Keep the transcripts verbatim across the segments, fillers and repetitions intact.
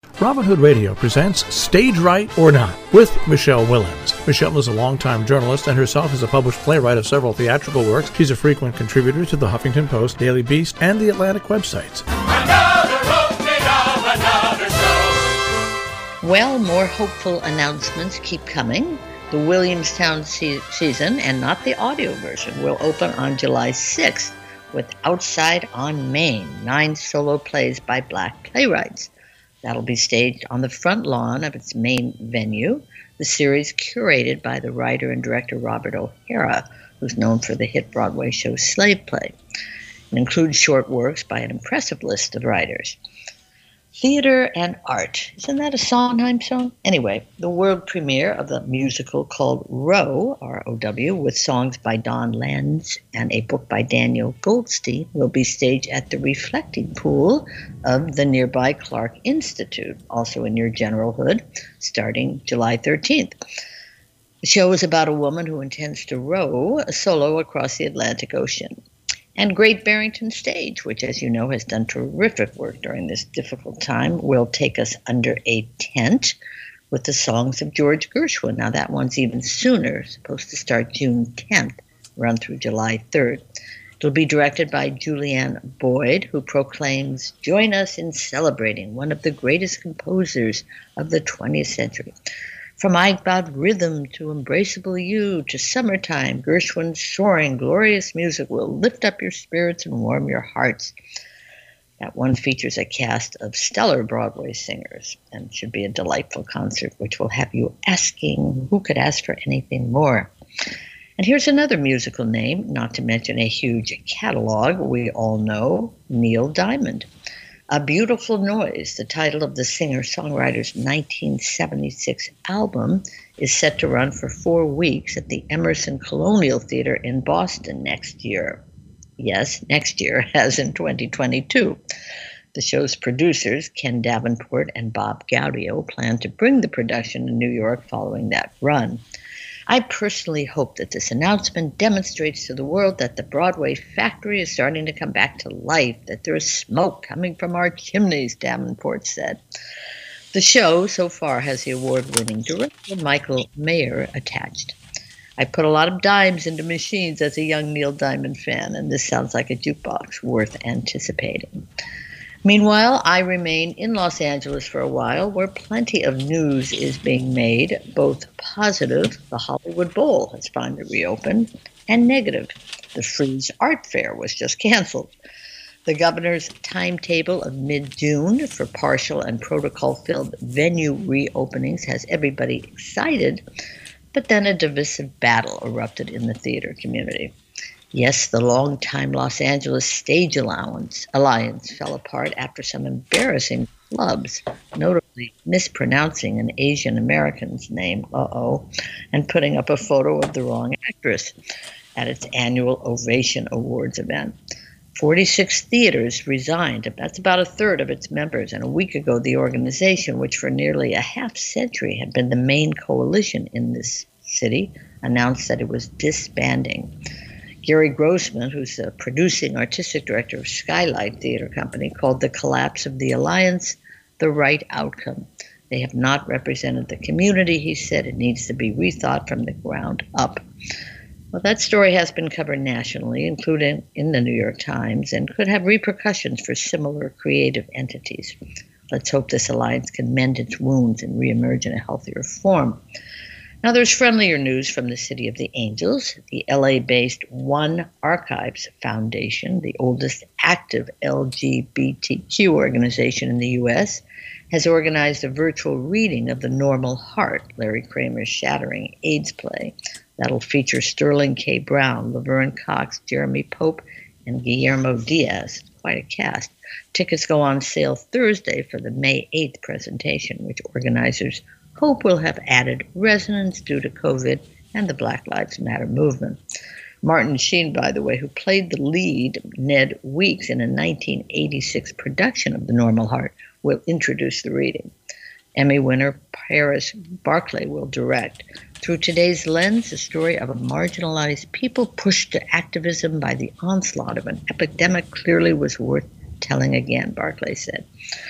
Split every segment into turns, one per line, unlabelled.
Robin Hood Radio presents Stage Right or Not with Michelle Willens. Michelle is a longtime journalist and herself is a published playwright of several theatrical works. She's a frequent contributor to the Huffington Post, Daily Beast, and the Atlantic websites.
Another opening of another show.
Well, more hopeful announcements keep coming. The Williamstown se- season, and not the audio version, will open on July sixth with Outside on Main, nine solo plays by Black playwrights. That'll be staged on the front lawn of its main venue, the series curated by the writer and director Robert O'Hara, who's known for the hit Broadway show Slave Play. It includes short works by an impressive list of writers. Theater and Art. Isn't that a Sondheim song? Anyway, the world premiere of the musical called Row, R O W, with songs by Don Lenz and a book by Daniel Goldstein, will be staged at the Reflecting Pool of the nearby Clark Institute, also in your General Hood, starting July thirteenth. The show is about a woman who intends to row a solo across the Atlantic Ocean. And Great Barrington Stage, which, as you know, has done terrific work during this difficult time, will take us under a tent with the songs of George Gershwin. Now, that one's even sooner, supposed to start June tenth, run through July third. It'll be directed by Julianne Boyd, who proclaims, "Join us in celebrating one of the greatest composers of the twentieth century. From I Got Rhythm to Embraceable You to Summertime, Gershwin's soaring, glorious music will lift up your spirits and warm your hearts." That one features a cast of stellar Broadway singers and should be a delightful concert, which will have you asking who could ask for anything more. And here's another musical name, not to mention a huge catalog we all know, Neil Diamond. A Beautiful Noise, the title of the singer-songwriter's nineteen seventy-six album, is set to run for four weeks at the Emerson Colonial Theater in Boston next year. Yes, next year, as in twenty twenty-two. The show's producers, Ken Davenport and Bob Gaudio, plan to bring the production to New York following that run. I personally hope that this announcement demonstrates to the world that the Broadway factory is starting to come back to life, that there is smoke coming from our chimneys, Davenport said. The show so far has the award-winning director Michael Mayer attached. I put a lot of dimes into machines as a young Neil Diamond fan, and this sounds like a jukebox worth anticipating. Meanwhile, I remain in Los Angeles for a while, where plenty of news is being made, both positive, the Hollywood Bowl has finally reopened, and negative, the Frieze Art Fair was just canceled. The governor's timetable of mid-June for partial and protocol-filled venue reopenings has everybody excited, but then a divisive battle erupted in the theater community. Yes, the longtime Los Angeles Stage Allowance, Alliance fell apart after some embarrassing flubs, notably mispronouncing an Asian American's name, uh-oh, and putting up a photo of the wrong actress at its annual Ovation Awards event. forty-six theaters resigned. That's about a third of its members. And a week ago, the organization, which for nearly a half century had been the main coalition in this city, announced that it was disbanding. Gary Grossman, who's the producing artistic director of Skylight Theater Company, called the collapse of the alliance the right outcome. They have not represented the community, he said. It needs to be rethought from the ground up. Well, that story has been covered nationally, including in the New York Times, and could have repercussions for similar creative entities. Let's hope this alliance can mend its wounds and reemerge in a healthier form. Now, there's friendlier news from the City of the Angels. The L A-based One Archives Foundation, the oldest active L G B T Q organization in the U S, has organized a virtual reading of The Normal Heart, Larry Kramer's shattering AIDS play. That'll feature Sterling K. Brown, Laverne Cox, Jeremy Pope, and Guillermo Diaz. Quite a cast. Tickets go on sale Thursday for the May eighth presentation, which organizers hope will have added resonance due to COVID and the Black Lives Matter movement. Martin Sheen, by the way, who played the lead, Ned Weeks, in a nineteen eighty-six production of The Normal Heart, will introduce the reading. Emmy winner Paris Barclay will direct. Through today's lens, the story of a marginalized people pushed to activism by the onslaught of an epidemic clearly was worth telling again, Barclay said.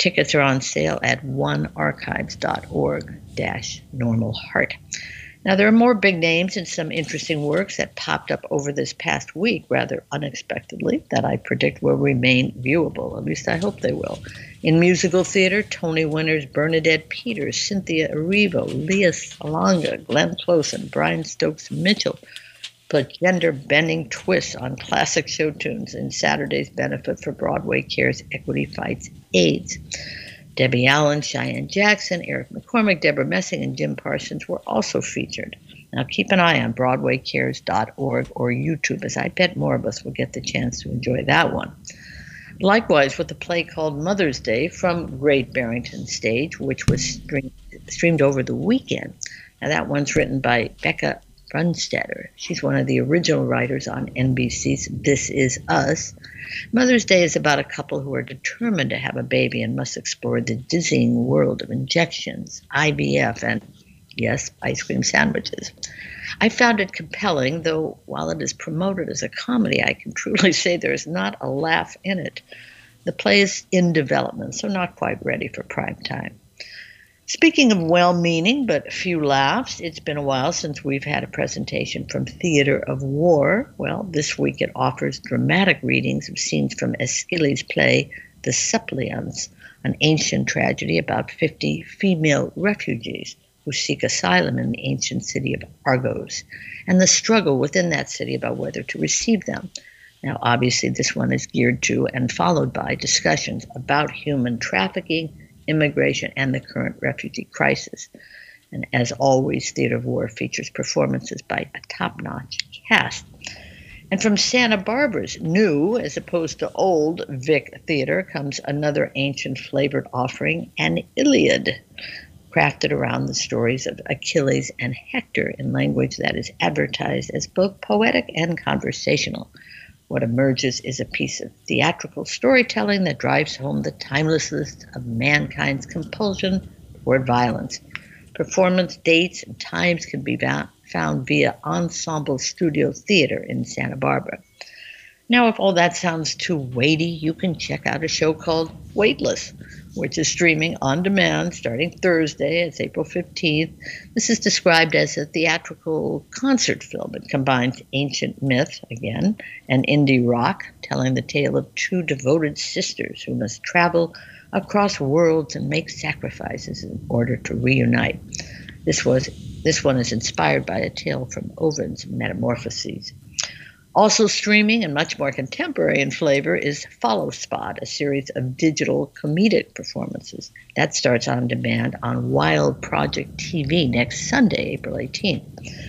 Tickets are on sale at one archives dot org dash normal heart. Now, there are more big names and some interesting works that popped up over this past week rather unexpectedly that I predict will remain viewable. At least I hope they will. In musical theater, Tony winners Bernadette Peters, Cynthia Erivo, Leah Salonga, Glenn Close, and Brian Stokes Mitchell put gender-bending twists on classic show tunes in Saturday's benefit for Broadway Cares Equity Fights AIDS. Debbie Allen, Cheyenne Jackson, Eric McCormick, Deborah Messing, and Jim Parsons were also featured. Now keep an eye on broadway cares dot org or YouTube, as I bet more of us will get the chance to enjoy that one. Likewise, with the play called Mother's Day from Great Barrington Stage, which was streamed, streamed over the weekend. Now that one's written by Becca Brunstetter. She's one of the original writers on N B C's This Is Us. Mother's Day is about a couple who are determined to have a baby and must explore the dizzying world of injections, I V F, and, yes, ice cream sandwiches. I found it compelling, though while it is promoted as a comedy, I can truly say there is not a laugh in it. The play is in development, so not quite ready for prime time. Speaking of well-meaning but few laughs, it's been a while since we've had a presentation from Theater of War. Well, this week it offers dramatic readings of scenes from Aeschylus' play The Suppliants, an ancient tragedy about fifty female refugees who seek asylum in the ancient city of Argos, and the struggle within that city about whether to receive them. Now, obviously, this one is geared to and followed by discussions about human trafficking, immigration, and the current refugee crisis. And as always, Theater of War features performances by a top-notch cast. And from Santa Barbara's new, as opposed to old, Vic Theater comes another ancient-flavored offering, An Iliad, crafted around the stories of Achilles and Hector in language that is advertised as both poetic and conversational. What emerges is a piece of theatrical storytelling that drives home the timelessness of mankind's compulsion toward violence. Performance dates and times can be found via Ensemble Studio Theater in Santa Barbara. Now, if all that sounds too weighty, you can check out a show called Weightless, which is streaming on demand starting Thursday. It's April fifteenth. This is described as a theatrical concert film. It combines ancient myth, again, and indie rock, telling the tale of two devoted sisters who must travel across worlds and make sacrifices in order to reunite. This was this one is inspired by a tale from Ovid's Metamorphoses. Also streaming and much more contemporary in flavor is Follow Spot, a series of digital comedic performances. That starts on demand on Wild Project T V next Sunday, April eighteenth.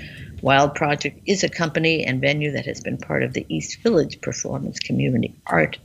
Wild Project is a company and venue that has been part of the East Village performance community art,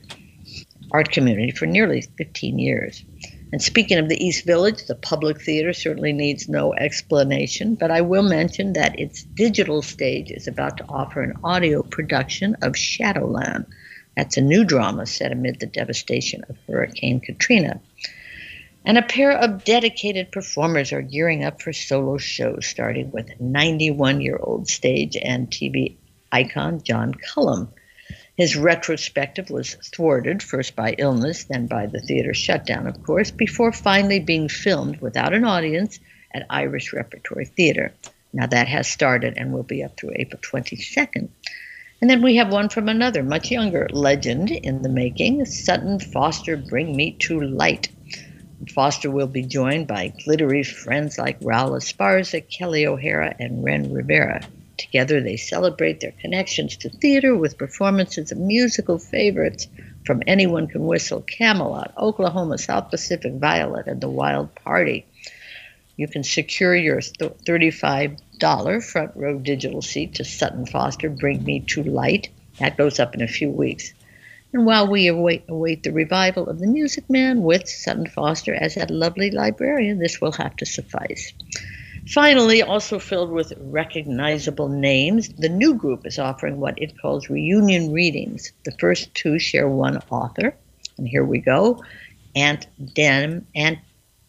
art community for nearly fifteen years. And speaking of the East Village, the Public Theater certainly needs no explanation, but I will mention that its digital stage is about to offer an audio production of Shadowland. That's a new drama set amid the devastation of Hurricane Katrina. And a pair of dedicated performers are gearing up for solo shows, starting with ninety-one-year-old stage and T V icon John Cullum. His retrospective was thwarted, first by illness, then by the theater shutdown, of course, before finally being filmed without an audience at Irish Repertory Theater. Now that has started and will be up through April twenty-second. And then we have one from another, much younger legend in the making, Sutton Foster, Bring Me to Light. Foster will be joined by glittery friends like Raul Esparza, Kelly O'Hara, and Ren Rivera. Together, they celebrate their connections to theater with performances of musical favorites from Anyone Can Whistle, Camelot, Oklahoma, South Pacific Violet, and The Wild Party. You can secure your thirty-five dollars front row digital seat to Sutton Foster, Bring Me to Light. That goes up in a few weeks. And while we await, await the revival of The Music Man with Sutton Foster as that lovely librarian, this will have to suffice. Finally, also filled with recognizable names, the new group is offering what it calls reunion readings. The first two share one author, and here we go, Aunt Dan, Aunt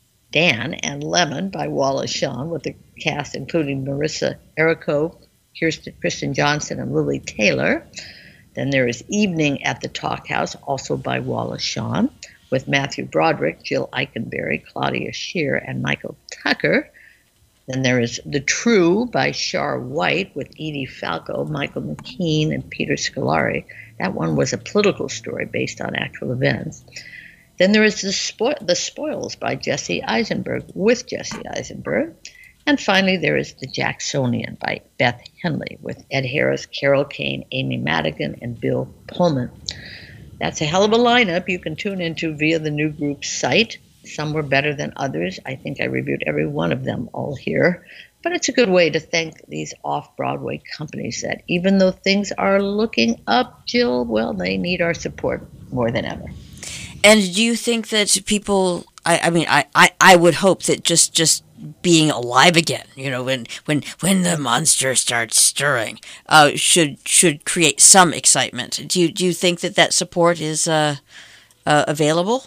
Dan and Lemon by Wallace Shawn, with the cast including Marissa Errico, Kirsten, Kristen Johnson, and Lily Taylor. Then there is Evening at the Talk House, also by Wallace Shawn, with Matthew Broderick, Jill Eikenberry, Claudia Scheer, and Michael Tucker. Then there is The True by Shar White with Edie Falco, Michael McKean, and Peter Scolari. That one was a political story based on actual events. Then there is The, Spo- the Spoils by Jesse Eisenberg with Jesse Eisenberg. And finally, there is The Jacksonian by Beth Henley with Ed Harris, Carol Kane, Amy Madigan, and Bill Pullman. That's a hell of a lineup you can tune into via the New Group site. Some were better than others. I think I reviewed every one of them all here. But it's a good way to thank these off-Broadway companies that even though things are looking up, Jill, well, they need our support more than ever.
And do you think that people, I, I mean, I, I, I would hope that just, just being alive again, you know, when when, when the monster starts stirring, uh, should should create some excitement. Do you, do you think that that support is uh, uh, available?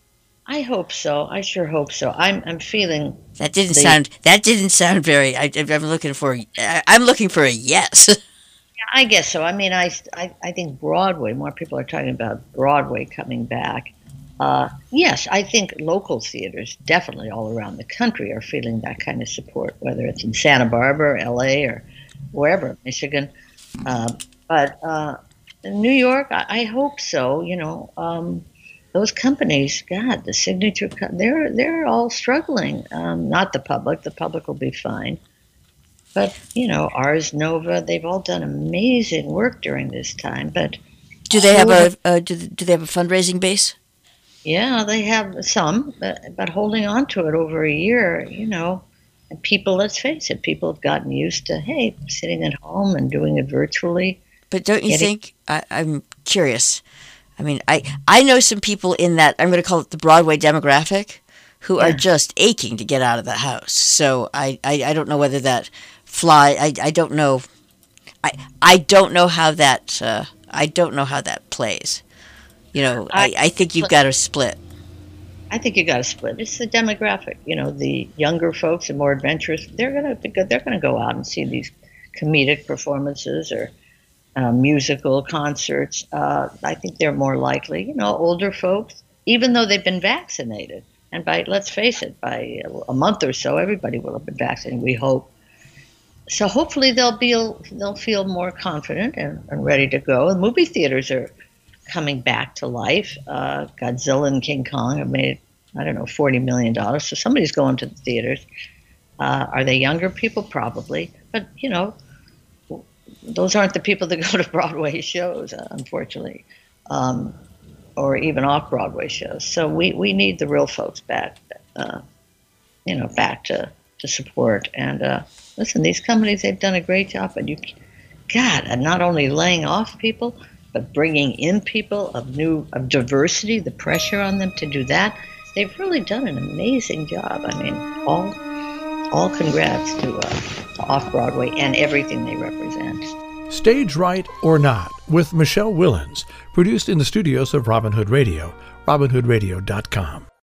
I hope so. I sure hope so. I'm I'm feeling
that didn't
the,
sound that didn't sound very. I, I'm looking for I'm looking for a yes.
I guess so. I mean, I, I I think Broadway. More people are talking about Broadway coming back. Uh, yes, I think local theaters, definitely all around the country, are feeling that kind of support. Whether it's in Santa Barbara, L A, or wherever, Michigan. Uh, but uh, in New York, I, I hope so. You know. Um, Those companies, God, the signature, they're they're all struggling. Um, not the public. The public will be fine. But, you know, Ars Nova, they've all done amazing work during this time. But
do they have a uh, do, do they have a fundraising base?
Yeah, they have some, but, but holding on to it over a year, you know, and people, let's face it, people have gotten used to, hey, sitting at home and doing it virtually.
But don't you
getting-
think, I, I'm curious, I mean, I, I know some people in that, I'm going to call it the Broadway demographic, who are
Yeah.
just aching to get out of the house. So I, I, I don't know whether that fly, I, I don't know, I I don't know how that, uh, I don't know how that plays. You know, I, I think you've got to split.
I think you got to split. It's the demographic. You know, the younger folks and more adventurous, they're going to they're going to go out and see these comedic performances or Uh, musical concerts. Uh, I think they're more likely, you know, older folks, even though they've been vaccinated. And by, let's face it, by a month or so, everybody will have been vaccinated, we hope. So hopefully they'll be, they'll feel more confident and, and ready to go. The movie theaters are coming back to life. Uh, Godzilla and King Kong have made, I don't know, forty million dollars. So somebody's going to the theaters. Uh, are they younger people? Probably. But, you know, those aren't the people that go to Broadway shows, uh, unfortunately, um, or even off-Broadway shows. So we, we need the real folks back, uh, you know, back to, to support. And uh, listen, these companies, they've done a great job. But you, God, and not only laying off people, but bringing in people of new, of diversity, the pressure on them to do that. They've really done an amazing job. I mean, all all congrats to, uh, to off-Broadway and everything they represent.
Stage Right or Not with Michelle Willens, produced in the studios of Robin Hood Radio, robin hood radio dot com.